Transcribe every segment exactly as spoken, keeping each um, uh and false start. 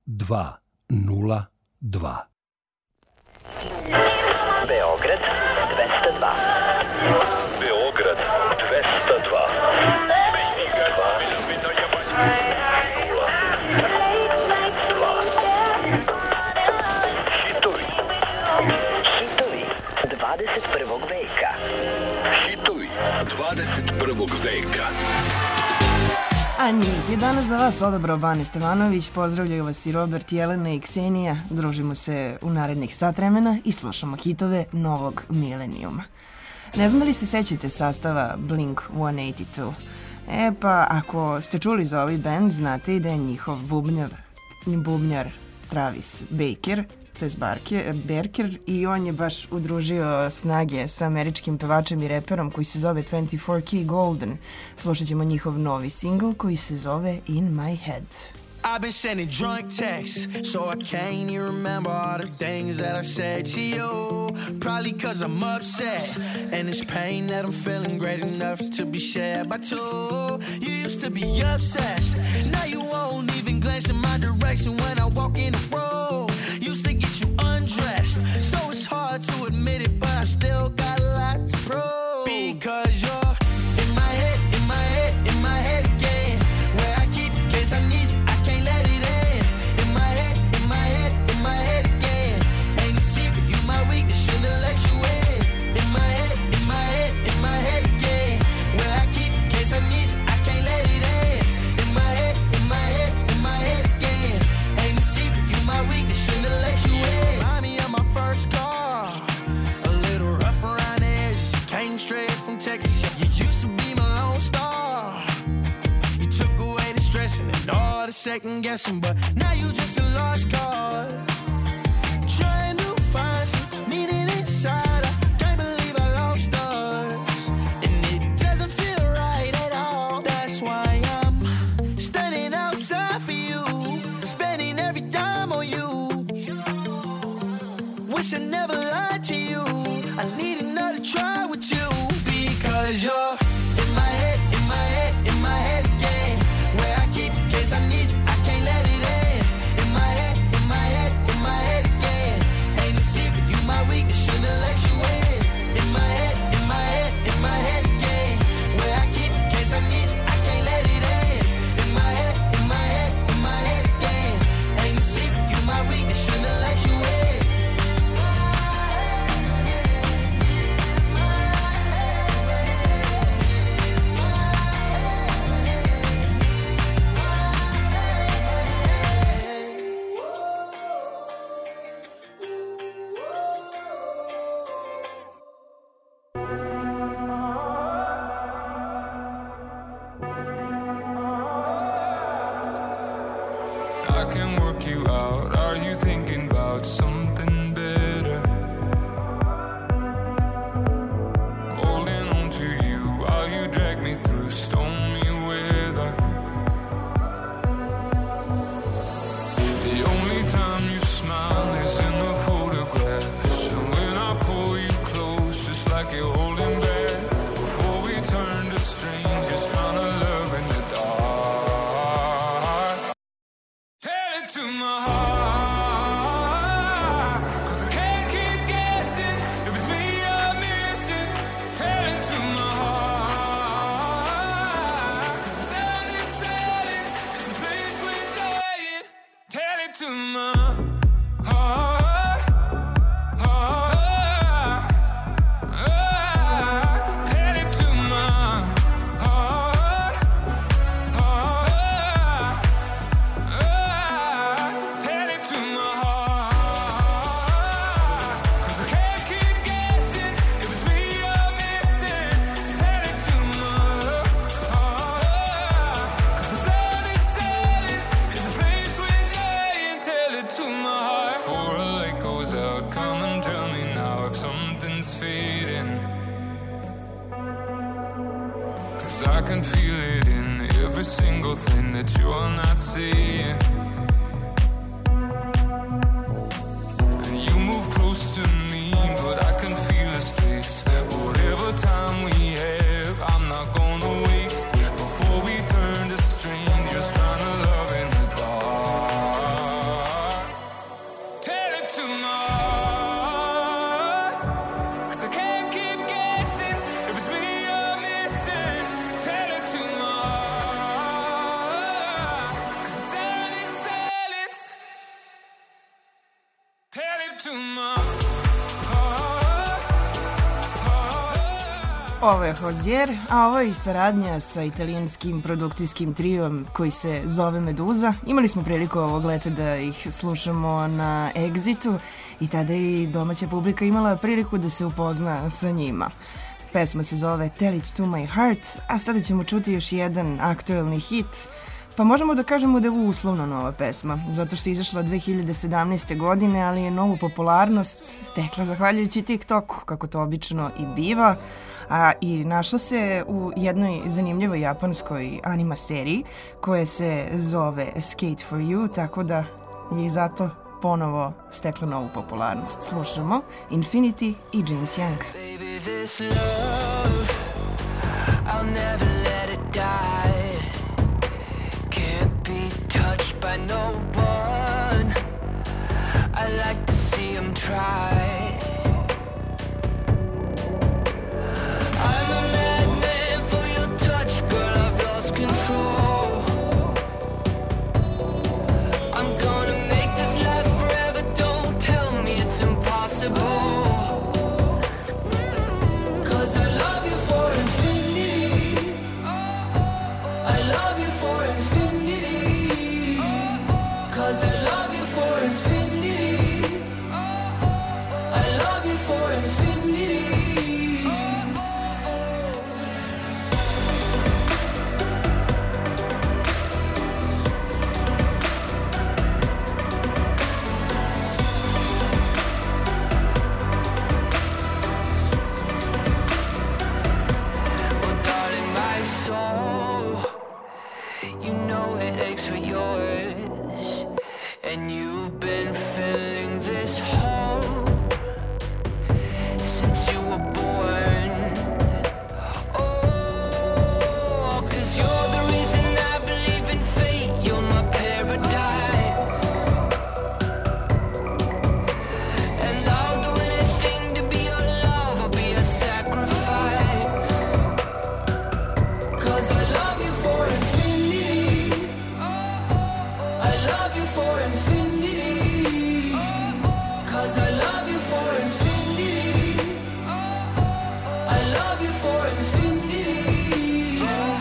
dva nula dva. Beograd dvesta dva. Beograd dvesta dva. Hitovi. Hitovi dvadeset prvog veka. Hitovi dvadeset prvog veka. A njih je danas za vas odabrao Bane Stevanović. Pozdravljaju vas i Robert, Jelena i Ksenija. Družimo se u narednih sat vremena i slušamo hitove novog milenijuma. Ne znam da li se sećate sastava Blink sto osamdeset dva. E pa, ako ste čuli za ovaj band, znate i da je njihov bubnjar, bubnjar Travis Baker, to je Berker, i on je baš udružio snage sa američkim pevačem i reperom koji se zove dvadeset četiri Key Golden. Slušat ćemo njihov novi single koji se zove In My Head. I've been sending drunk texts, so I can't even remember all the things that I said to you. Probably cause I'm upset, and it's pain that I'm feeling great enough to be shared by two. You used to be obsessed, now you won't even glance in my direction when I walk in the room. Used to get you undressed, so it's hard to admit it, but I still got a lot to prove. Because you're in my head, in my head, in my head again. Where I keep in case I need you. Second guessing, but now you just a lost cause. Trying to find some meaning inside. I can't believe I lost us, and it doesn't feel right at all. That's why I'm standing outside for you, spending every dime on you. Wish I never lied to you. I need another try with you because you're in my head, in my head, in my head again. Where I keep in case I need you. Before we turn to strangers trying to love in the dark. Ovo je Hozier, a ovo je i saradnja sa italijanskim produkcijskim trijom koji se zove Meduza. Imali smo priliku ovog leta da ih slušamo na Exitu i tada i domaća publika imala priliku da se upozna sa njima. Pesma se zove Tell It To My Heart, a sada ćemo čuti još jedan aktuelni hit. Pa možemo da kažemo da je ovo uslovno nova pesma, zato što je izašla dve hiljade sedamnaeste. godine, ali je novu popularnost stekla zahvaljujući TikToku, kako to obično i biva, a i našla se u jednoj zanimljivoj japanskoj anima seriji koja se zove Skate For You, tako da je i zato ponovo stekla novu popularnost. Slušamo Infinity i James Young. Baby, this love, I'll never let it die. Can't be touched by no one. I like to see him try. I'm a madman for your touch, girl, I've lost control. I'm gonna make this last forever, don't tell me it's impossible. Cause I love you for infinity. I love you for infinity. Cause I love you for infinity. I love you for infinity. And you've been filling this hole since you were born. Oh, 'cause you're the reason I believe in fate. You're my paradise. And I'll do anything to be your love. I'll be a sacrifice. 'Cause I love you for infinity. I love you for infinity. Cause I love you for infinity. I love you for infinity.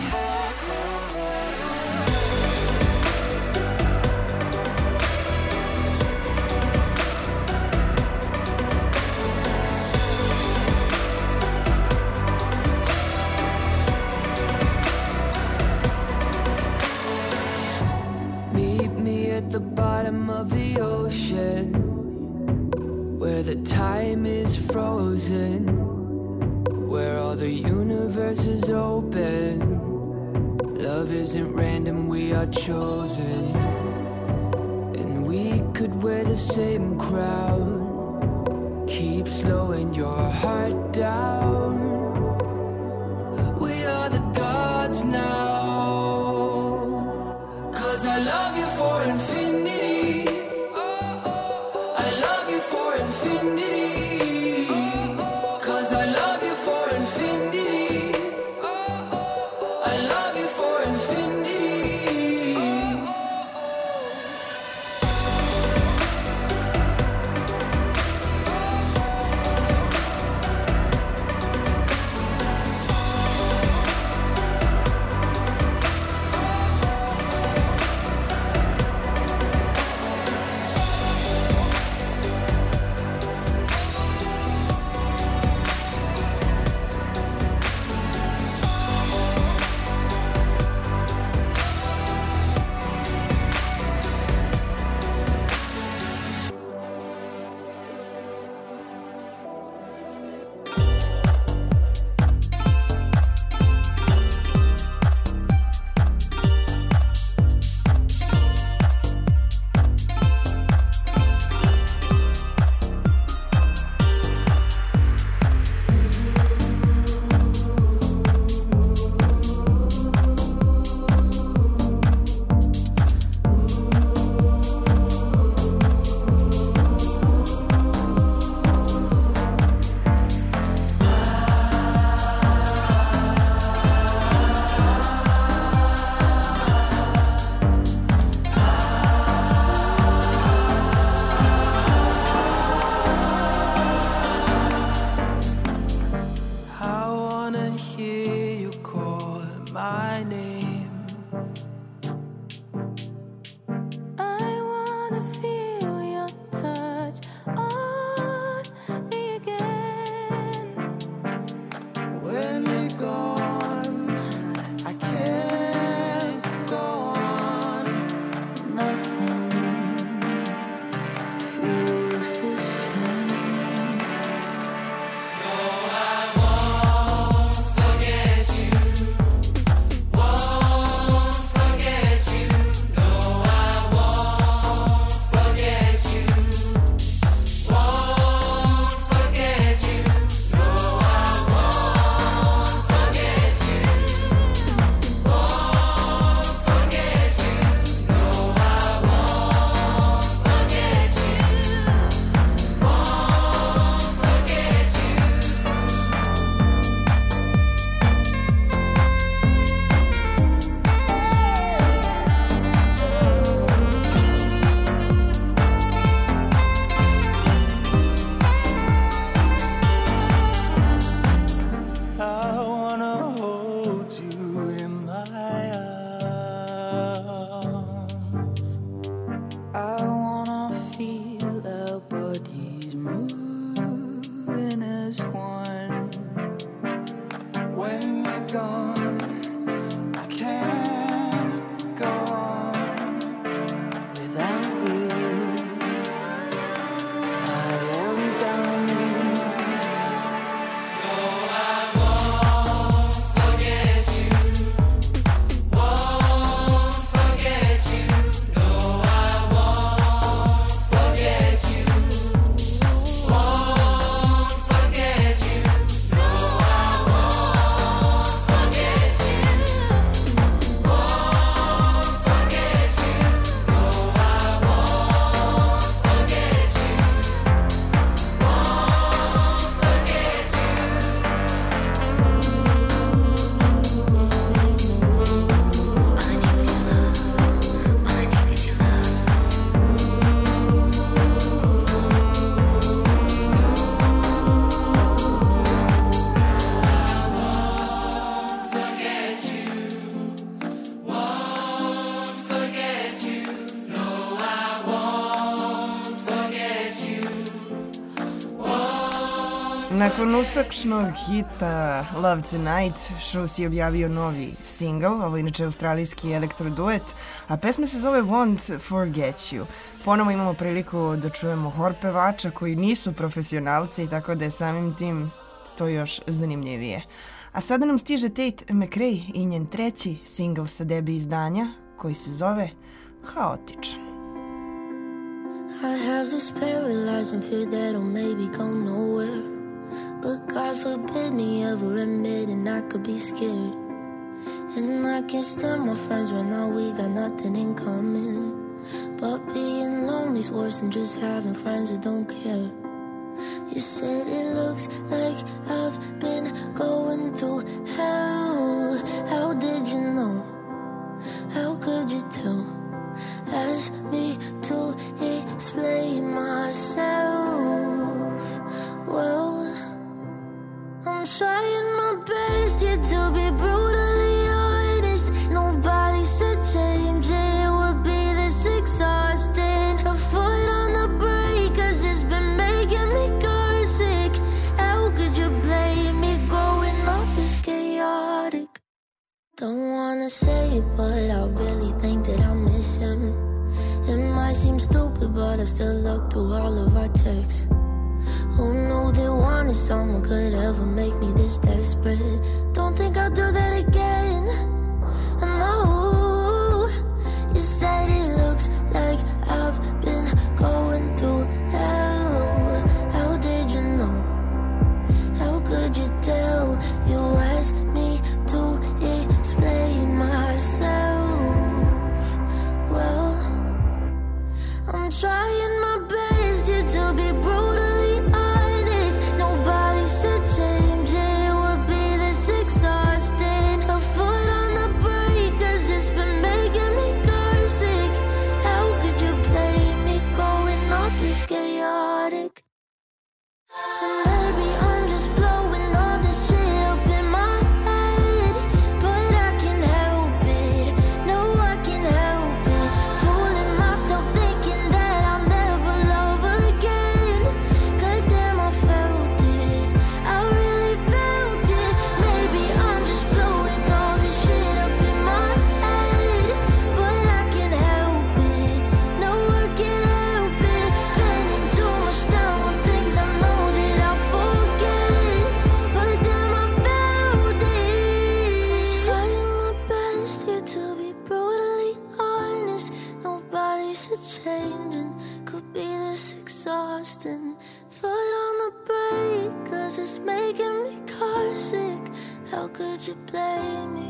Meet me at the bottom of the ocean, where the time is frozen, where all the universe is open. Love isn't random, we are chosen. And we could wear the same crown. Keep slowing your heart down. We are the gods now. Cause I love you for infinity. I love you for infinity. Cause I love you for infinity. I love you for infinity. bodies moving as one. When you're gone, I can't go on without you. I am done. No, I won't forget you. Won't forget you. No, I won't forget you. Won't forget you. No, I won't forget you. Won't forget you. No, I won't forget you. Won't forget Nakon uspešnog hita Love Tonight, Shoes je objavio novi single, ovo je inače australijski elektroduet, a pesma se zove Won't Forget You. Ponovo imamo priliku da čujemo hor pevača koji nisu profesionalci, tako da je samim tim to još zanimljivije. A sada nam stiže Tate McRae i njen treći single sa debi izdanja, koji se zove Haotičan. I have this paralyzing fear that I'll maybe go nowhere. But God forbid me ever admitting I could be scared. And I can't stand my friends right now, we got nothing in common. But being lonely's worse than just having friends that don't care. You said it looks like I've been going through hell. How did you know? How could you tell? Ask me to explain myself. Well, I'm trying my best yet to be brutally honest. Nobody said change it would be this exhausting. A foot on the brake, cause it's been making me car sick. How could you blame me? Growing up is chaotic. Don't wanna say it, but I really think that I miss him. It might seem stupid, but I still look through all of our texts. Who knew that wanting someone could ever make me this desperate? Don't think I'll do that again. No, you said it looks like I've been going through hell. How did you know? How could you tell? You asked me to explain myself. Well, I'm trying my best yet to be brutally honest. Nobody said change it would be this exhausting. A foot on the brake, cause it's been making me car sick. How could you blame me? Growing up is chaotic. And maybe I'm just blowing all this shit up in my head, but I can't help it. No, I can't help it. Fooling myself thinking that I'll never love again. Goddamn, I felt it. I really felt it. Maybe I'm just blowing all this shit up in my head, but I can't help it. No, I can't help it. Spending too much time on things I know that I'll forget, but damn, I felt it. Trying my best here to be brutally honest. Nobody said changing could be this exhausting. Foot on the brake, cause it's making me car sick. How could you blame me?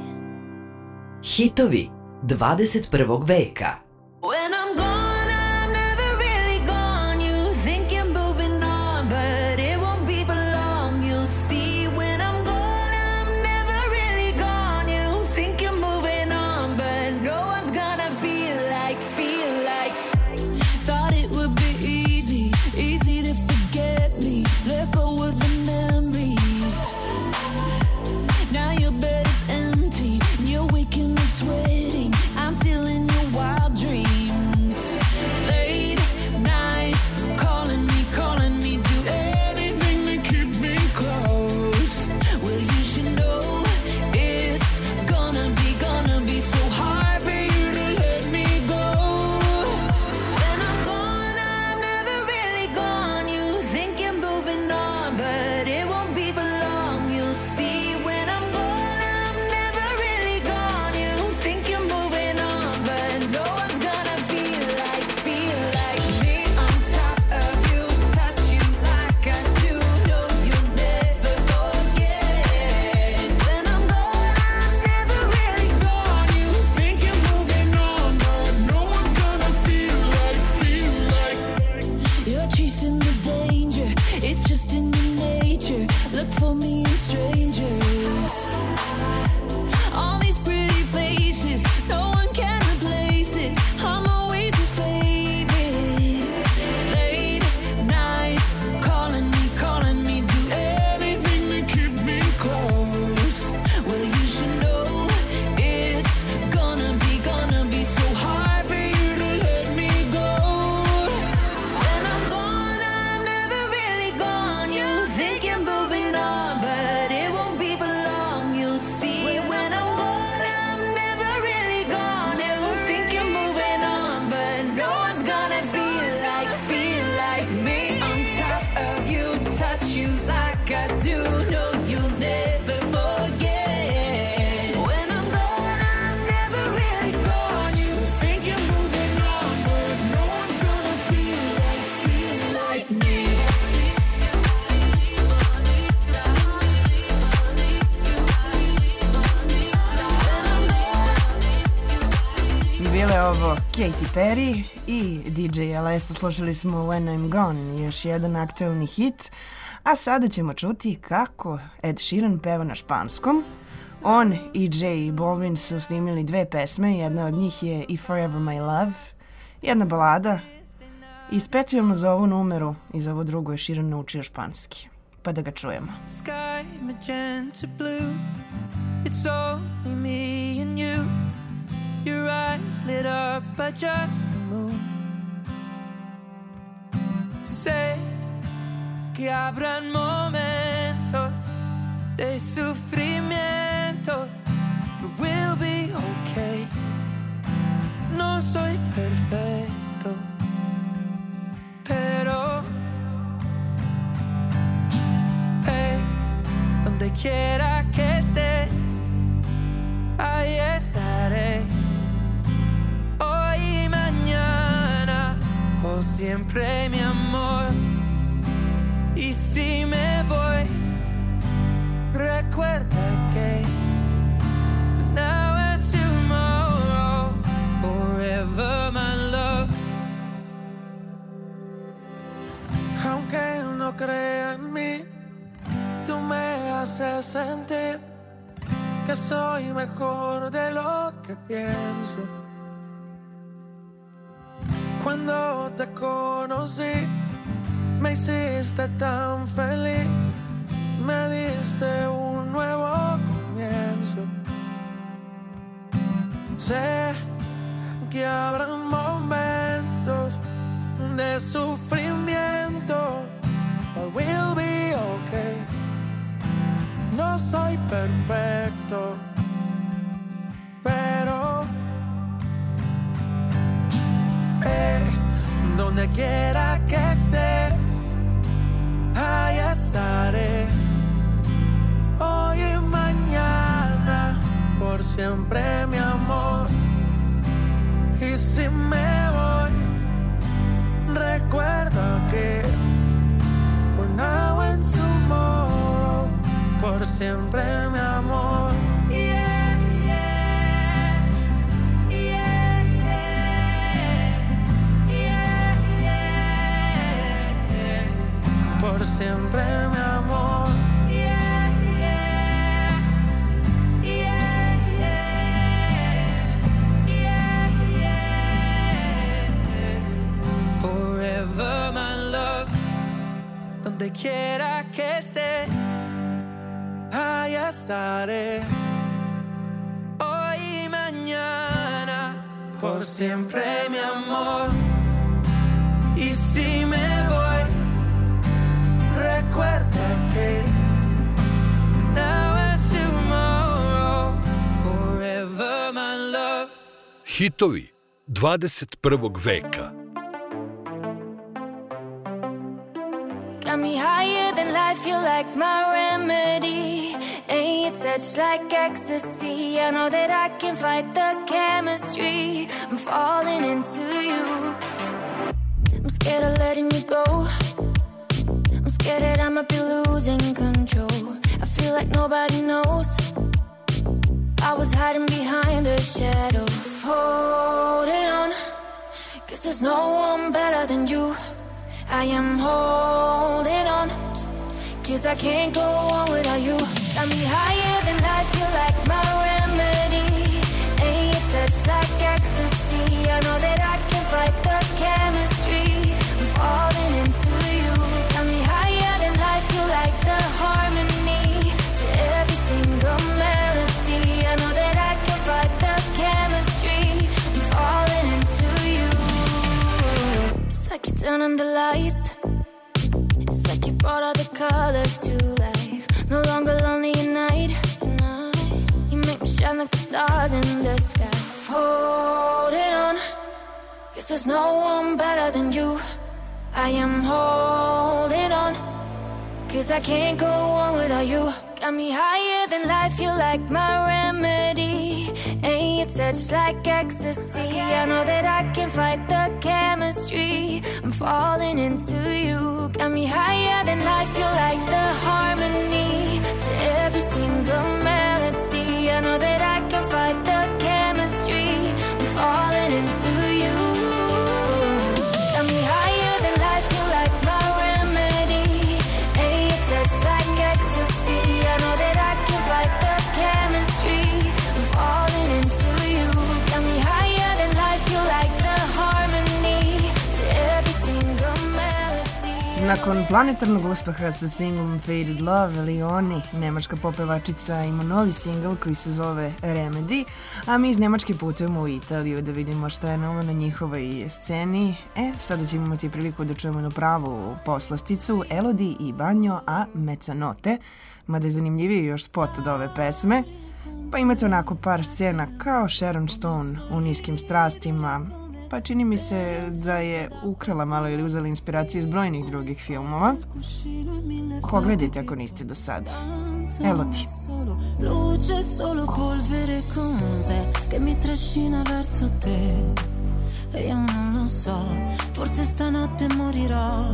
Hitovi dvadeset prvog veka. When I'm gone, I'm never really gone. You think you're moving on, but it won't be for long. You'll see when I'm gone, I'm never really gone. You think you're moving on, but no one's gonna feel like, feel like. Thought it would be easy, easy to forget me. Let go of the memories. Now your bed is empty, and you're waking up sweating. I'm still in your wild do know you'll never forget. When I'm gone, I'm never really gone. You think you're moving on, but no one's gonna feel like, feel like me. Bile ovo Katy Perry i D J L S. Slušali smo When I'm Gone, još jedan aktuelni hit. A sada ćemo čuti kako Ed Sheeran peva na španskom. On i J Balvin su snimili dve pesme, jedna od njih je I Forever My Love, jedna balada. I specijalno za ovu numeru i za ovu drugu je Sheeran naučio španski. Pa da ga čujemo. Sky magenta blue, it's only me and you. Your eyes lit up by just the moon. Sé que habrán momentos de sufrimiento, but we'll be okay. No soy perfecto, pero hey, donde quiera que esté, ahí estaré. Hoy y mañana, por siempre, mi amor. Y si me voy, recuerda que now and tomorrow, forever, my love. Aunque no crea en mí, tú me haces sentir que soy mejor de lo que pienso. Cuando te conocí, me hiciste tan feliz, me diste un nuevo comienzo. Sé que habrán momentos de sufrimiento, but we'll be okay. No soy perfecto, pero eh, donde quiera que estés, ahí estaré. Hoy y mañana, por siempre, mi amor. Y si me voy, recuerda que for now and tomorrow, por siempre, mi amor. Yeah, yeah, yeah, yeah, yeah, yeah. Por siempre, mi amor. Yeah, yeah, yeah, yeah, yeah, yeah. Forever, my love. Donde quiera que esté, ahí estaré. Hoy y mañana, por siempre, mi amor. Y si me voy, recuerda que now and tomorrow, forever, my love. Hitovi dvadeset prvog veka. Got me higher than life, you're like my remedy. Ain't your touch like ecstasy? I know that I can fight the chemistry. I'm falling into you. I'm scared of letting you go. I'm scared that I might be losing control. I feel like nobody knows. I was hiding behind the shadows, holding on. Guess there's no one better than you. I am holding on, cause I can't go on without you. Got me higher than life, you're like my remedy. Ain't your touch like ecstasy? I know that I can fight the chemistry. I'm falling into you. Got me higher than life, you're like the harmony to every single melody. I know that I can fight the chemistry. I'm falling into you. It's like you turn on the lights. It's like you brought all the colors to life. No longer lonely at night. You make me shine like the stars in the sky. Holding on, guess there's no one better than you. I am holding on, 'cause I can't go on without you. Got me higher than life, you're like my remedy. And your touch like ecstasy. I know that I can fight the chemistry. I'm falling into you. Got me higher than life, you're like the harmony to every single melody. I know that I can fight the chemistry. I'm falling into you. Got me higher than life, you're like my remedy. And your touch like ecstasy. I know that I can fight the chemistry. I'm falling into you. Got me higher than life, you're like the harmony to every single melody. Nakon planetarnog uspeha sa singlom Faded Love, Leoni, nemačka popevačica, ima novi singl koji se zove Remedy, a mi iz Nemačke putujemo u Italiju da vidimo šta je novo na njihovoj sceni. E, sada ćemo imati priliku da čujemo jednu pravu poslasticu, Elodie i Bagno a Mezzanotte, mada je zanimljiviji još spot od ove pesme. Pa imate onako par scena kao Sharon Stone u Niskim strastima, pa čini mi se da je ukrala malo ili uzela inspiraciju iz brojnih drugih filmova. Pogledajte ako niste do sada. Elodie. Luce, solo polvere cose che mi trascina verso te. E io non lo so, forse stanotte morirò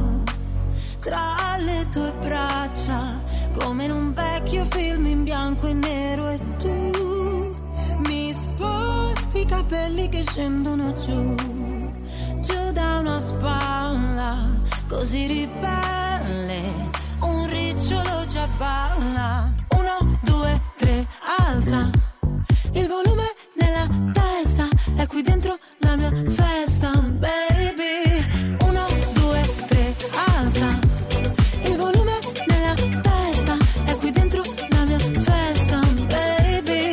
tra le tue braccia, come in un vecchio film in bianco e nero. E tu mi sposti i capelli che scendono giù, giù da una spalla così ribelle, un ricciolo già balla. Uno, due, tre, alza il volume nella testa, è qui dentro la mia festa, baby. Uno, due, tre, alza il volume nella testa, è qui dentro la mia festa, baby.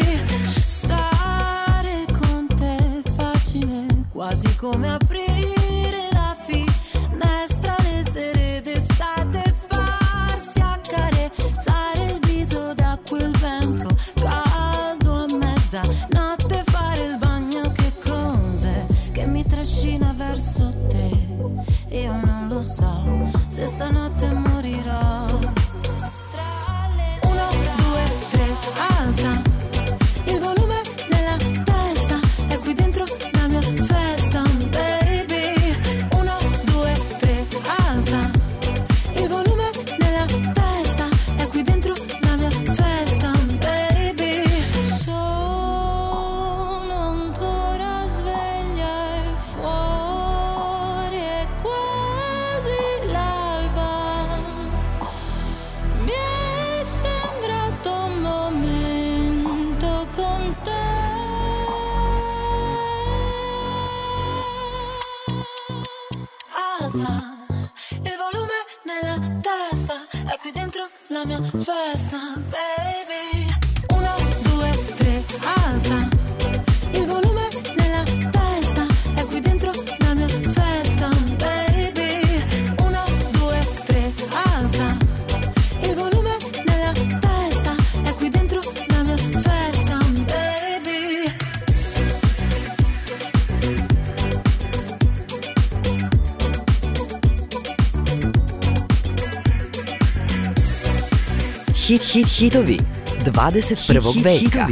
Stare con te è facile, quasi come aprire la finestra le sere d'estate, farsi accarezzare il viso da quel vento caldo a mezzanotte, fare il bagno, che cose che mi trascina verso te. Io non lo so se stanotte morirò. Uno, due, tre, alza il volume nella testa, è qui dentro la mia festa, baby. Uno, due, tre, alza il volume nella testa, è qui dentro la mia festa, baby. Sono ancora sveglia e fuori è quasi l'alba. Mi è sembrato un momento con te. Alza il volume nella testa, è qui dentro la mia festa, baby. Uno, due, tre, alza il volume nella testa, è qui dentro la mia festa, baby. Uno, due, tre, alza il volume nella testa, è qui dentro la mia festa, baby. Hit, hit, hitovi dvadeset prvog veka.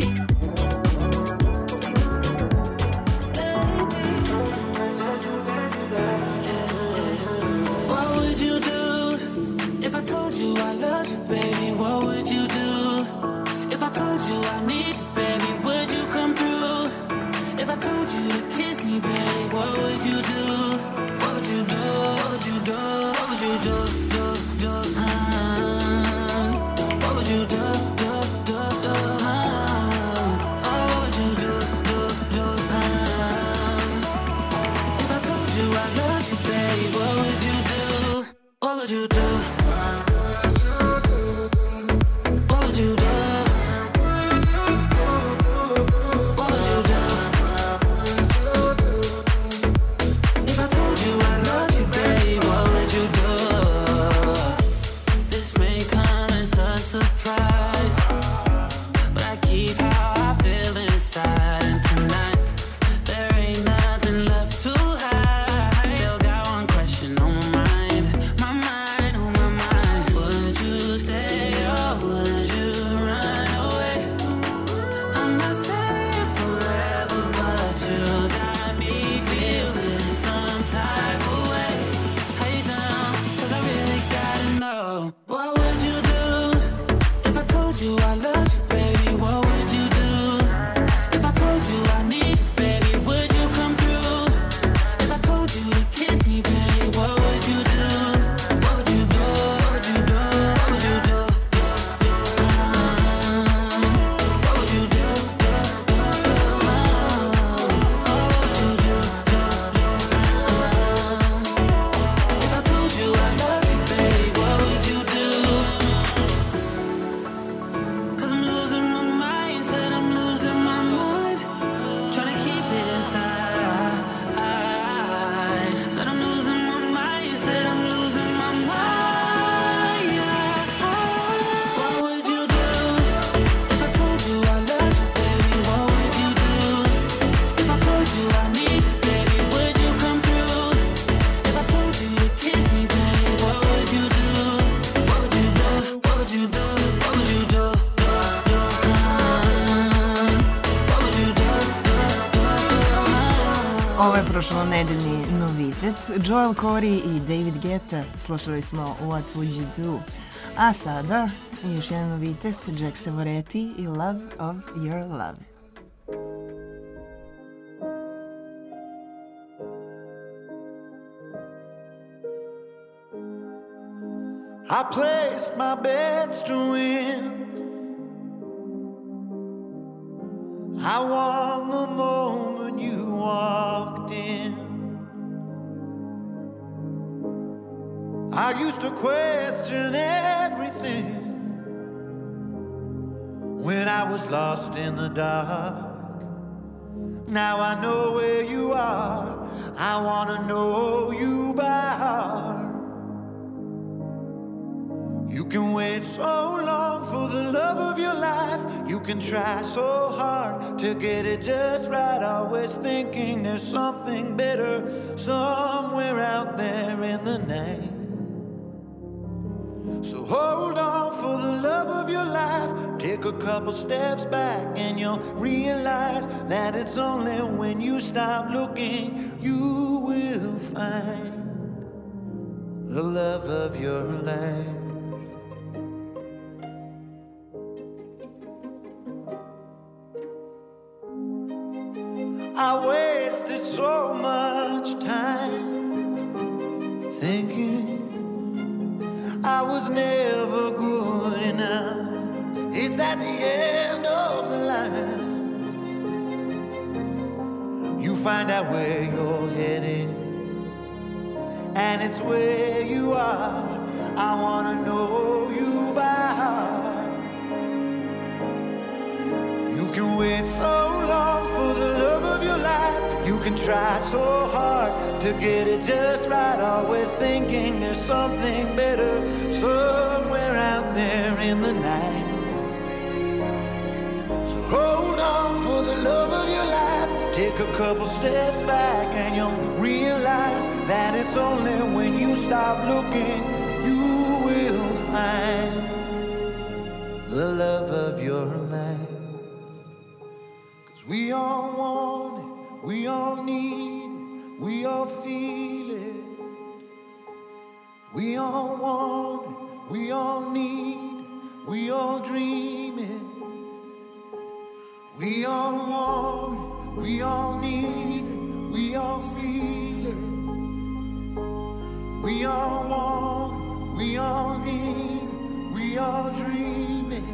What would you do if I told you I loved you, baby? What would you do if I told you I need you, baby? Would you come through if I told you to kiss me, baby? What would you do? What would you do? What would you do? What would you do? Do, do, uh, what would you do? Do, do, do, uh, oh, what would you do? Do, do, uh, if I told you I love you, baby, what would you do? What would you do? What would you do? What would you do? If I told you I love you, baby, what would you do? This may come as a surprise, but I keep how I feel inside. And tonight, there ain't nothing left to hide. Still got one question on my mind, my mind, oh my mind. What would you do if I told you I loved you, baby? What would you do if I told you I need you, baby? Would you come through if I told you to kiss me, baby? What would you do? What would you do? What would you do? What would you do? What would you do? If I told you I love you, baby, what would you do? 'Cause I'm losing my mind, said I'm losing my mind, trying to keep it inside. Said I'm losing my mind, said I'm losing my mind. What would you do if I told you I loved you, baby? What would you do if I told you I need you, baby? Would you come through if I told you to kiss me, baby? What would you do? What would you do? What would you do? What would you do? Ovo je prošlonedeljni novitet. Joel Corey i David Guetta, slušali smo What Would You Do. A sada još jedan novitet, Jack Savoretti i Love of Your Love. I placed my bets to win. I won the moment you walked in. I used to question everything when I was lost in the dark. Now I know where you are. I want to know you by heart. You can wait so long for the love of your life. You can try so hard to get it just right. Always thinking there's something better somewhere out there in the night. So hold on for the love of your life. Take a couple steps back and you'll realize that it's only when you stop looking you will find the love of your life. I wasted so much time thinking I was never good enough. It's at the end of the line you find out where you're headed, and it's where you are. I wanna know you by heart. You can wait so long for the love of your life. You can try so hard to get it just right. Always thinking there's something better somewhere out there in the night. So hold on for the love of your life. Take a couple steps back and you'll realize that it's only when you stop looking you will find the love of your life. We all want it, we all need it, we all feel it. We all want it, we all need it, we all dream it. We all want it, we all need it, we all feel it. We all want it, we all need it, we all dream it.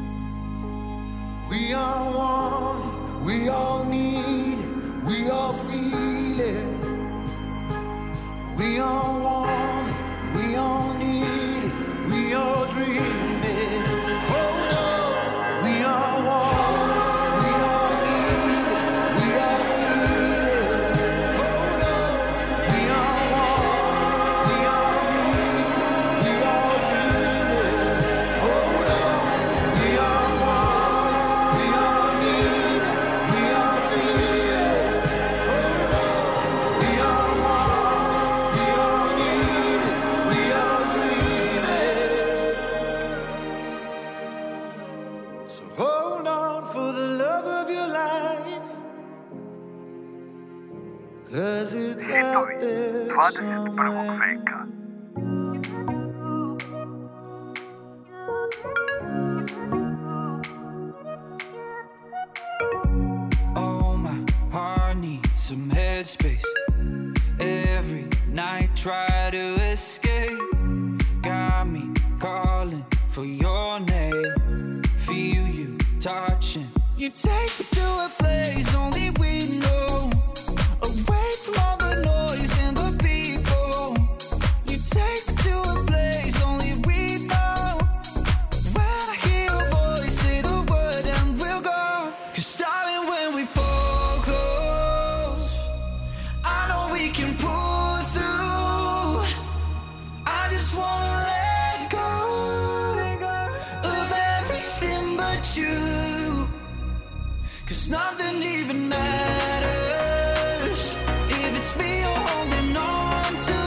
We all want it, we all need it, we all feel it. We all want it, we all need it, we all dream it. Hold on, we all want it, we all need it, we all feel it. Hold on, we all want it, we all need it, we all dream it. Hold on, we all want it, we all need it, we all feel it. Hold on, we all want it, we all need it, we all dream it. So hold on for the love of your life, 'cause it's out there somewhere. headspace. Every night try to escape. Got me calling for your name. Feel you touching. You take me to a place only we know. Away from all the noise and the people. You take me to a place only we know. When I hear your voice, say the word and we'll go. 'Cause darling, when we fall close, I know we can pull through. I just wanna let go of everything but you. 'Cause nothing even matters if it's me you're holding on to.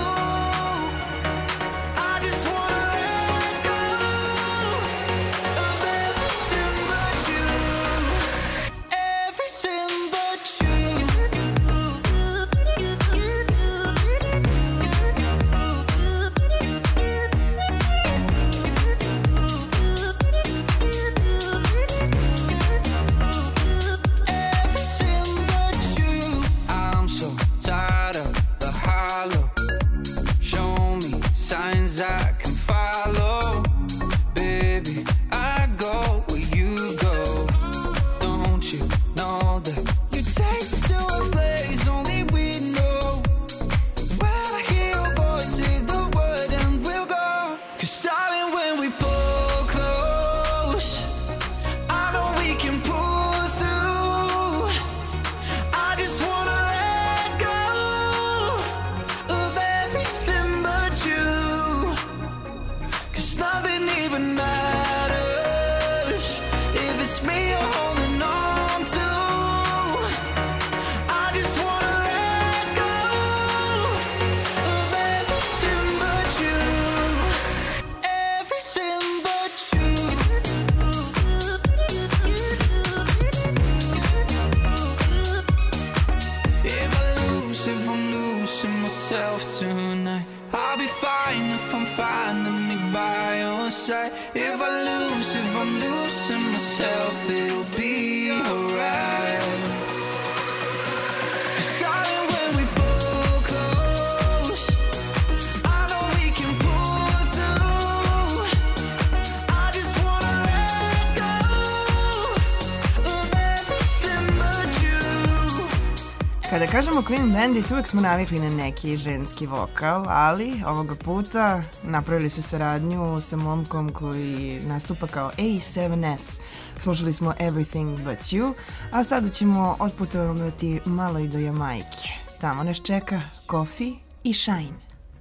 I just wanna let go of everything but you. Everything but you. Everything but you. I'm so tired of the hollow. Show me signs I can follow. Baby, I go where you go. Don't you know that you take me to a place only we know. When I hear your voice, say the word and we'll go. 'Cause darling, when we pull close, I know we can pull through. I just wanna let go of everything but you. 'Cause nothing even matters if it's me you're holding on to. I just wanna let go of everything but you. Everything but you. If I lose, if I'm losing myself tonight, I'll be fine if I'm finding me by your side. If I lose, if I'm losing myself, it'll be alright. 'Cause darling, when we pull close, I know we can pull through. I just wanna let go of everything but you. Kada kažemo Queen Bandit, uvek smo navikli na neki ženski vokal, ali ovoga puta napravili su saradnju sa momkom koji nastupa kao A sedam S. Slušali smo Everything But You, a sada ćemo otputovati malo i do Jamajke. Tamo nas čeka Coffee i Shine.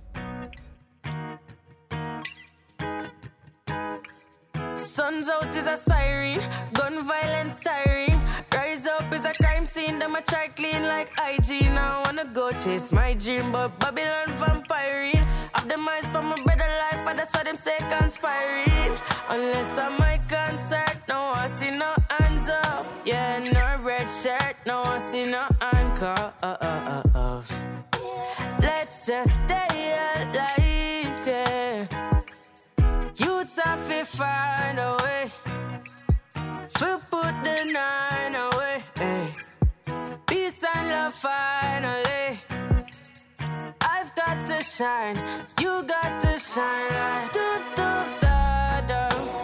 Sun's out is a siren, gun violence tiring. Rise up is a crime scene, them a try clean like hygiene. I wanna go chase my dream, but Babylon vampiring. Of the mice for my better life, and that's why them say conspiring. Unless I'm my concert, no I see no hands up. Yeah, no red shirt, no I see no handcuff. Let's just stay alive, yeah. Youths have to find a way to put the nine away, eh. Peace and love finally. I've got to shine, you got to shine like do do da da,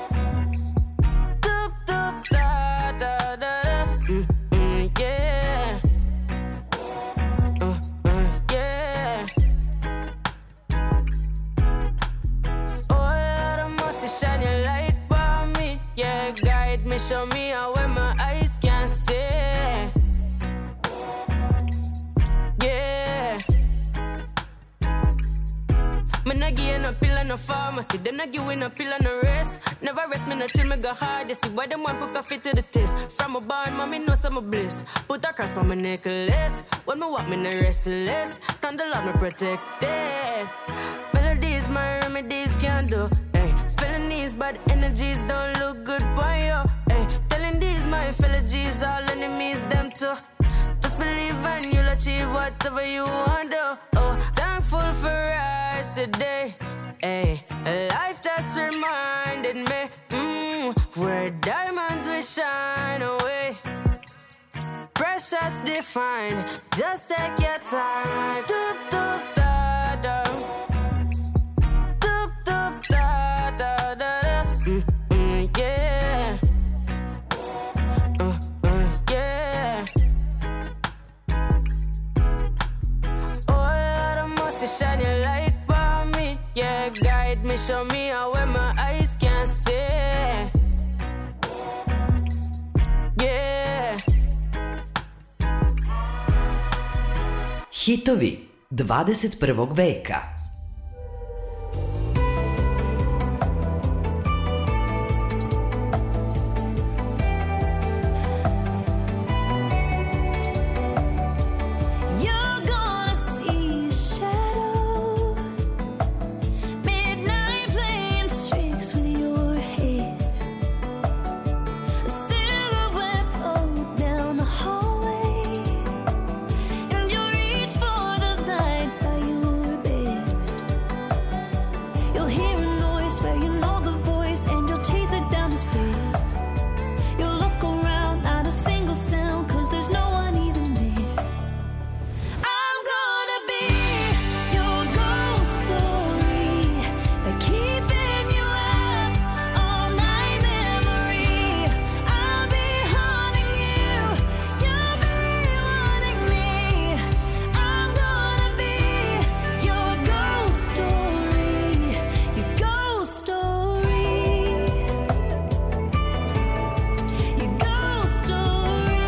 do do da da da da, mm, mm, yeah, uh, uh, yeah. Oh Lord, I must shine your light by me, yeah. Guide me, show me how where my eyes can see. Yeah. Me not give no pill and no pharmacy. Them not give no pill and no rest. Never rest, me no chill, me go hard. You see why them want put coffee to the taste. From a barn, mommy know some bliss. Put a cross on my necklace. When me walk, me no restless. Thunder love me protected. Melodies, my remedies can't do. Hey, felonies, bad energies don't look good for you. Hey, telling these my fellow G's, all enemies, them too. Just believe and you'll achieve whatever you want to. Oh, thankful for rise today. Hey, life just reminded me, mm, where diamonds will shine away. precious divine. Just take your time, like doop doop da da, doop doop da da da da. Mm, mm, yeah, uh, uh, yeah. Oh Lord, I must shine your light by me. Yeah, guide me, show me how where my eyes can see. Yeah. Hitovi dvadeset prvog veka. You're gonna see a shadow, midnight playing tricks with your head. A silhouette float down the hallway, and you reach for the light by your bed. You'll hear a noise where you know the voice, and you'll chase it down the stairs. You'll look around, not a single sound, 'cause there's no one even there. I'm gonna be your ghost story, the keeping you up all night memory. I'll be haunting you, you'll be wanting me. I'm gonna be your ghost story, your ghost story, your ghost story.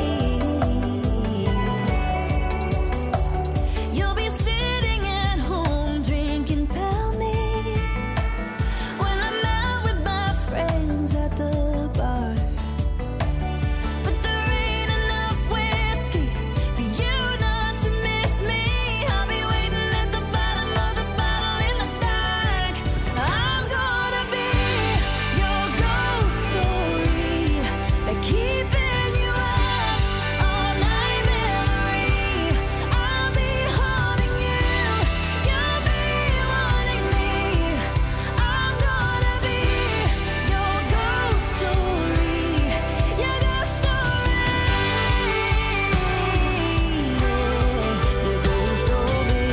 You'll be sitting at home drinking Palmy when I'm out with my friends at the bar. But there ain't enough whiskey for you not to miss me. I'll be waiting at the bottom of the bottle in the dark. I'm gonna be your ghost story, the keeping you up all night memory. I'll be haunting you, you'll be wanting me. I'm gonna be your ghost story, your ghost story, your ghost story.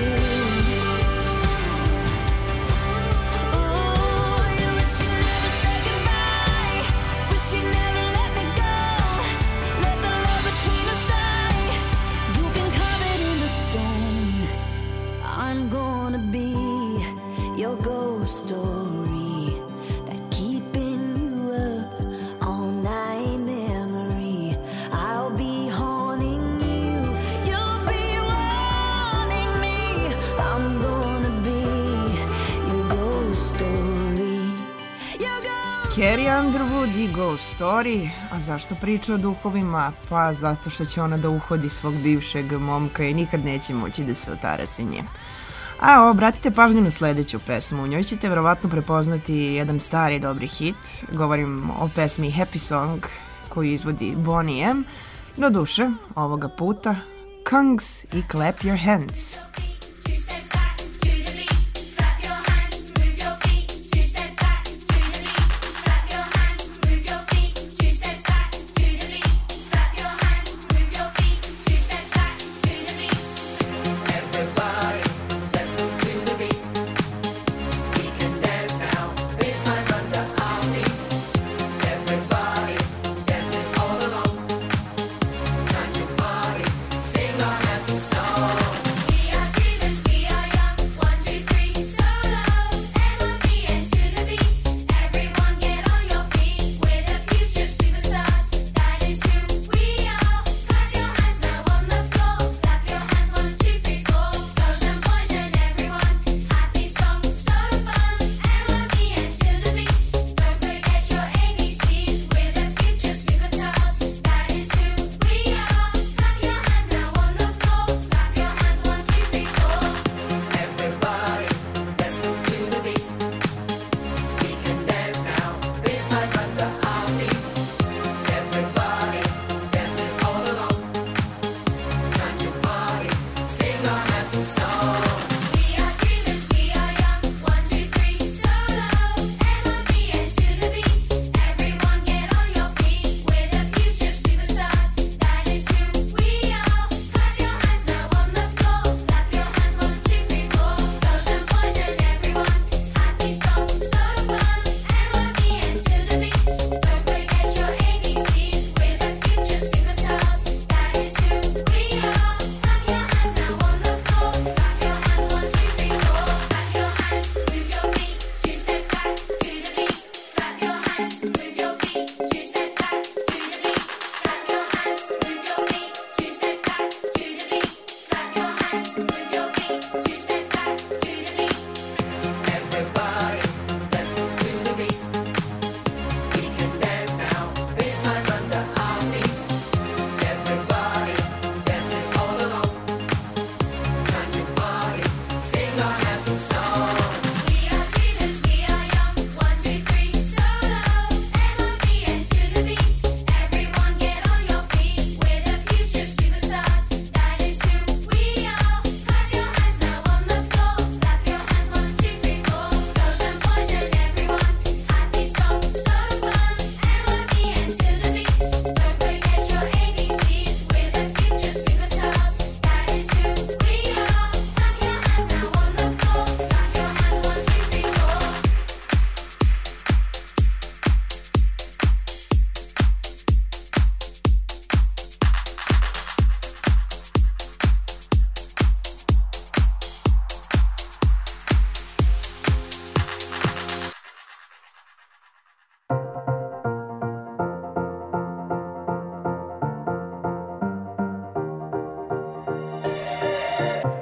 Oh, you wish you never said goodbye, wish you never let me go. Let the love between us die. You can carve it into stone. I'm gonna be your ghost story, that keeping you up all night memory. I'll be haunting you, you'll be wanting me. I'm gonna be your ghost story, your ghost. Carrie Underwood i Ghost Story. A zašto priča o duhovima? Pa zato što će ona da uhodi svog bivšeg momka i nikad neće moći da se otarasi nje. A obratite pažnju na sledeću pesmu. U njoj ćete verovatno prepoznati jedan stari dobri hit. Govorim o pesmi Happy Song koju izvodi Boney M. Do duše, ovoga puta Kungs i Clap Your Hands. Two steps back to the beat, clap your hands, move your feet. Two steps back to the beat, clap your hands, move your feet. Two steps back to the beat, clap your hands, move your feet. Two steps back to the beat. Everybody, let's move to the beat. We can dance now, baseline under our feet. Everybody, dancing all along. Time to party, sing our happy song. We are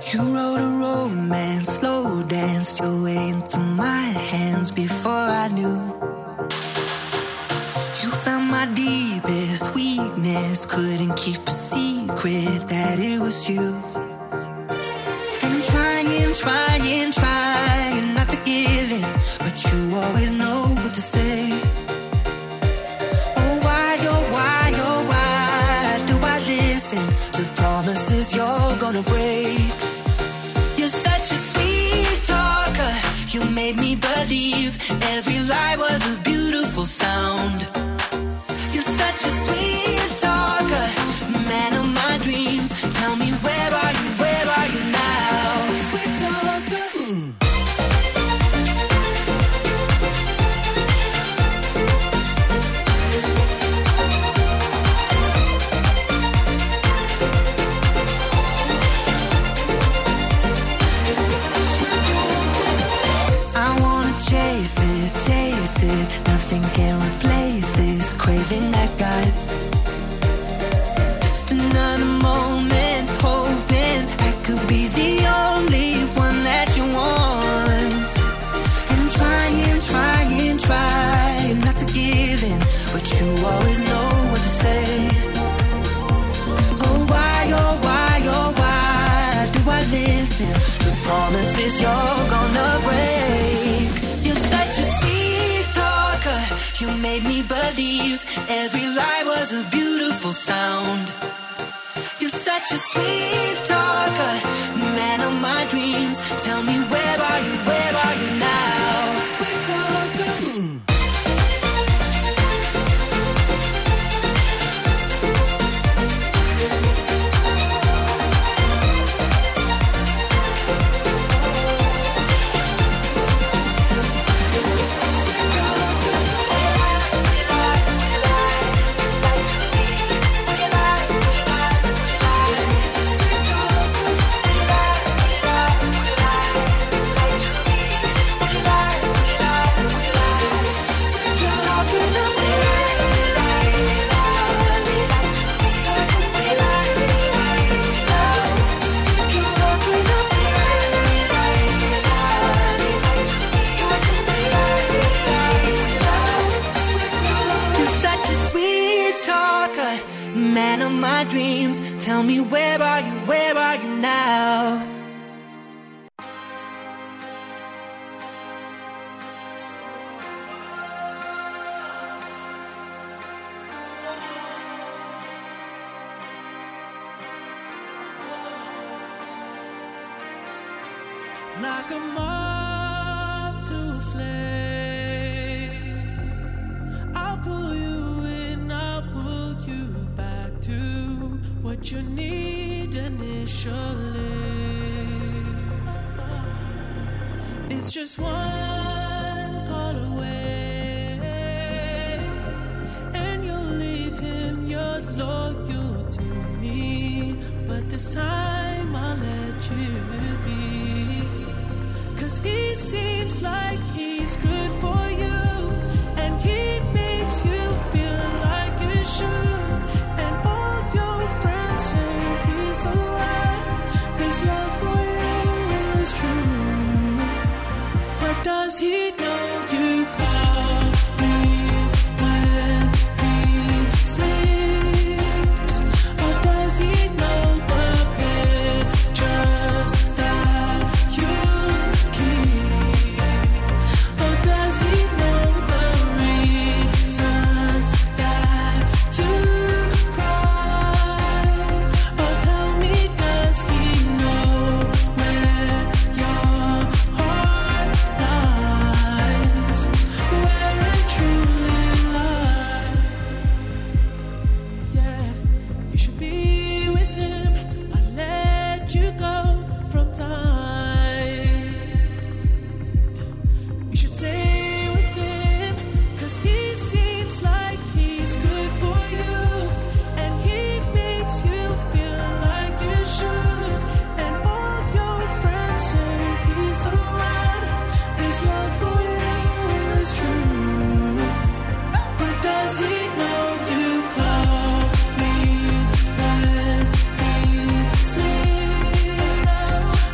You wrote a romance, slow danced your way into my hands before I knew. You found my deepest weakness, couldn't keep a secret that it was you. And I'm trying, trying, trying not to give in, but you always know what to say. Oh why, oh why, oh why do I listen to promises you're gonna break? You're such a sweet talker, you made me believe every lie was a beautiful sound. You're such a sweet talker, man of my dreams. Tell me where are you, where are you now? Sweet talker. Mm. I wanna chase it, taste it. Nothing can replace this craving I got. Just another moment, hoping I could be the only one that you want. And I'm trying, trying, trying not to give in, but you always know what to say. Oh why, oh why, oh why do I listen to promises you're gonna break? You're such a sweet talker, you made me believe every lie was a beautiful sound. You're such a sweet talker, man of my dreams. Tell me where are you, where are you now? Sweet talker. Mm. You're such a sweet talker, man of my dreams. Tell me where are you, where are you now? Like a moth to a flame, I'll pull you in, I'll pull you back to what you need initially. It's just one call away, and you'll leave him, you're loyal to me, but this time I'll let you be. Cause he seems like he's good for you, and he makes you feel like you should. And all your friends say he's the one, his love for you is true. But does he know you call me when he sleeps? Or does he know the pictures that you keep? Or does he know the reasons that you cry? Or tell me, does he know where your heart lies? Where it truly lies? Yeah, you should be with him. I let you go from time. You should stay with him, cause he seems like he's good for you, and he makes you feel like you should. And all your friends say he's the one, his love for you is true. But does he know you call me when he sleeps?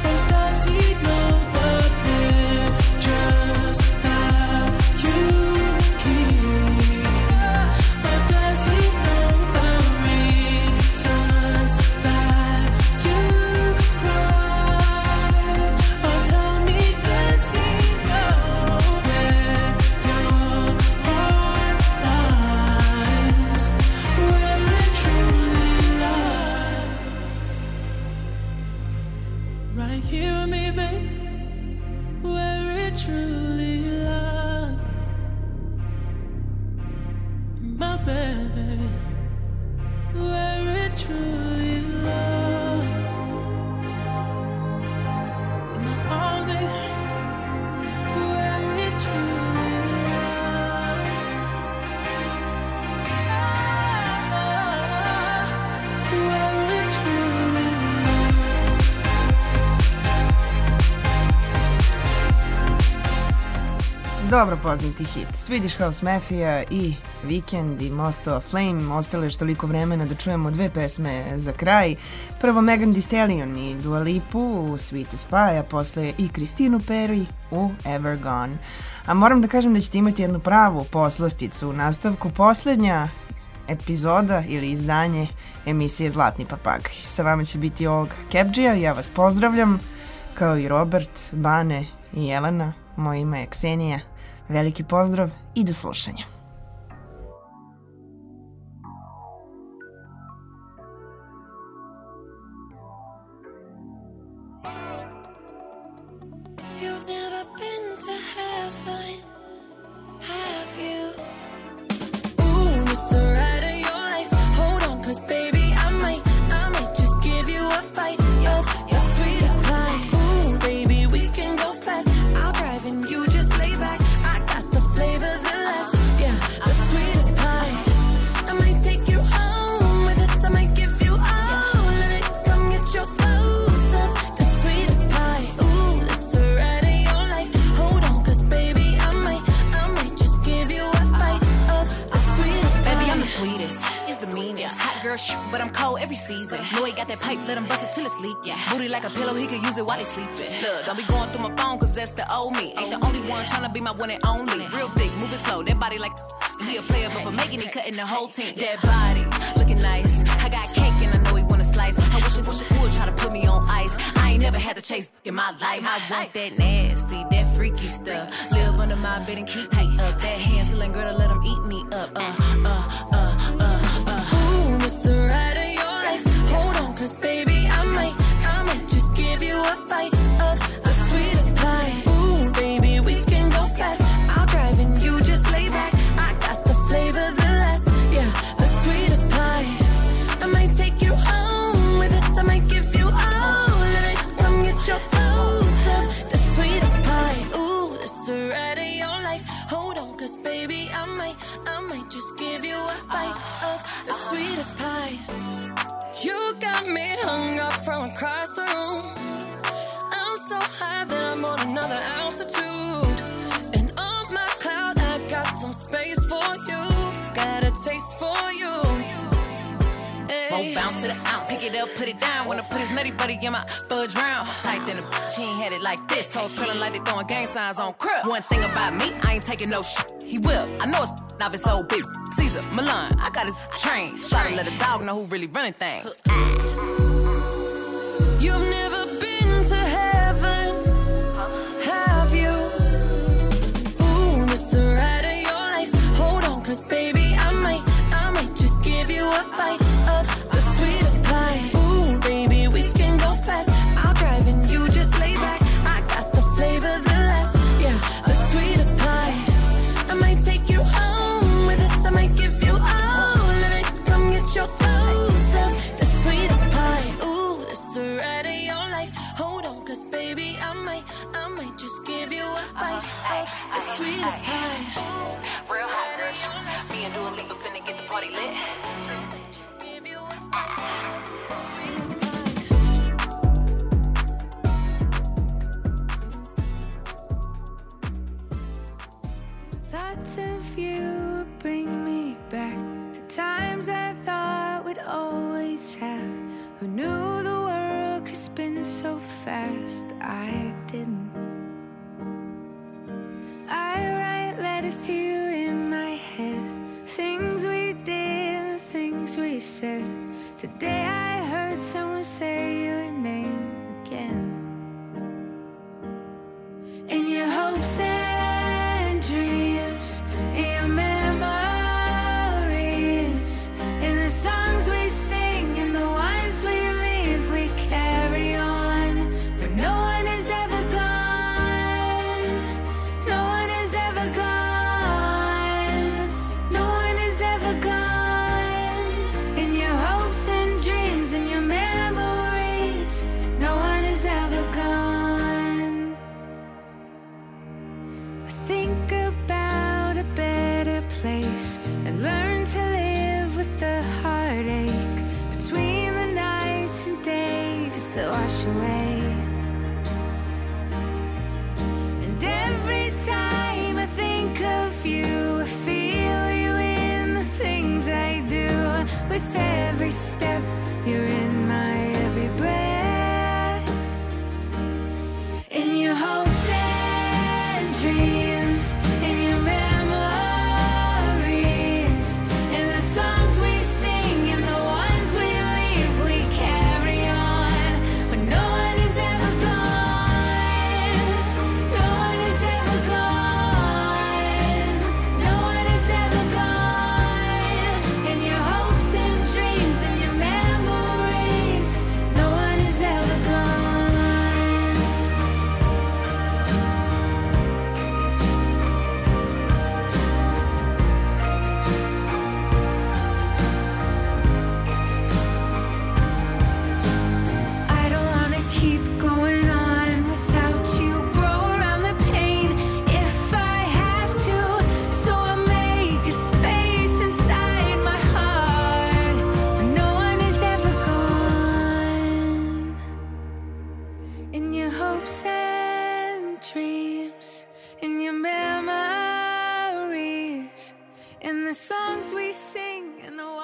Dobro poznati hit. Swedish House Mafia i Weekend i Moth of Flame. Ostalo je još toliko vremena da čujemo dve pesme za kraj. Prvo Megan Thee Stallion i Dua Lipu u Sweetest Pie, a posle i Christinu Perry u Ever Gone. A moram da kažem da ćete imati jednu pravu poslasticu u nastavku. Poslednja epizoda ili izdanje emisije Zlatni papagaj. Sa vama će biti Olga Kebdžija. Ja vas pozdravljam, kao i Robert, Bane i Jelena. Moje ime je Ksenija. Veliki pozdrav i do slušanja. You've never been to heaven, have you? Ooh, it's the ride of your life. Hold on, cause baby, I might, I might just give you a bite of your sweetest pie. Ooh, baby, we can go fast. I'll drive and you just lay back. I got the flavor, the last, yeah, the sweetest pie. I might take you home with us. I might give you all of it. Come get your dose of the sweetest pie. Ooh, it's the ride of your life. Hold on, cause baby, I might, I might just give you a bite of the sweetest pie. Baby, I'm the sweetest, it's the meanest. Hot girl shit, but I'm cold every season. Know he got that pipe, let him bust it till it's leak. Yeah. Booty like a pillow, he could use it while he sleeping. Look, don't be going through my phone, cause that's the old me. Ain't the only one tryna be my one and only. Real thick, moving slow, that body like he a player, but for making it, cutting the whole team. That body, looking nice. I got cake and I know he wanna slice. I wish it, wish it would try to put me on ice. I ain't never had to chase in my life. I want that nasty, that freaky stuff. Live under my bed and keep me up. That hand-selling girl to let him eat me up. Uh, uh, uh, uh, uh. Ooh, it's the ride of your life. Hold on, cause baby, I might, I might just give you a bite of the sweetest pie. Ooh, baby, we can go fast. I'll drive and you just lay back. I got the flavor, the last, yeah, the sweetest pie. I might take you home with us. I might give you all of it. Come get your dose of the sweetest pie. Ooh, it's the ride of your life. Hold on, cause baby, I might, I might just give you a bite of the sweetest pie. You got me hung up from across the room. I'm so high that I'm on another altitude. And on my cloud, I got some space for you. Got a taste for you. Won't bounce to the ounce. Pick it up, put it down. Wanna put his nutty buddy in my fudge round. Tight than a bitch, he ain't had it like this. Toes curling like they throwing gang signs on crib. One thing about me, I ain't taking no shit. He will. I know it's now it's so big. Caesar, Milan, I got his train. Try to let a dog know who really running things. You've never been to heaven, have you? Ooh, it's the ride of your life. Hold on, cause baby, I might, I might just give you a bite of the sweetest pie. Ooh, baby, we can go fast. I'll drive and you just lay back. I got the flavor, the last, yeah, the sweetest pie. I might take you home with us. I might give you all of it. Come get your dose of the sweetest pie. Ooh, it's the ride of your life. Hold on, cause baby, I might, I might just give you a bite of the sweetest pie. Real hot girl shit. Me and Dua Lipa finna get the party lit. Thoughts of you bring me back to times I thought we'd always have. Who knew the world could spin so fast? I didn't. I write letters to you in my head. Things we did, things we said. Today I heard someone say your name again. In your hopes and dreams, in your memories, in the songs we sing, in the ones we leave, we carry on. But no one is ever gone. No one is ever gone. No one is ever gone. In your hopes and dreams, in your memories, no one is ever gone. Think about a better place and learn to live with the heartache between the nights and days that wash away. And every time I think every step, you're in my every breath. In your hopes and dreams, in your memories, in the songs we sing, in the ones we leave, we carry on. But no one is ever gone. No one is ever gone. No one is ever gone. In your hopes and dreams, in your memories, no one is ever gone. I don't wanna keep going on without you. Grow around the pain if I have to. So I'll make a space inside my heart where no one is ever gone. In your hopes and dreams, in your memories, in the songs we sing, in the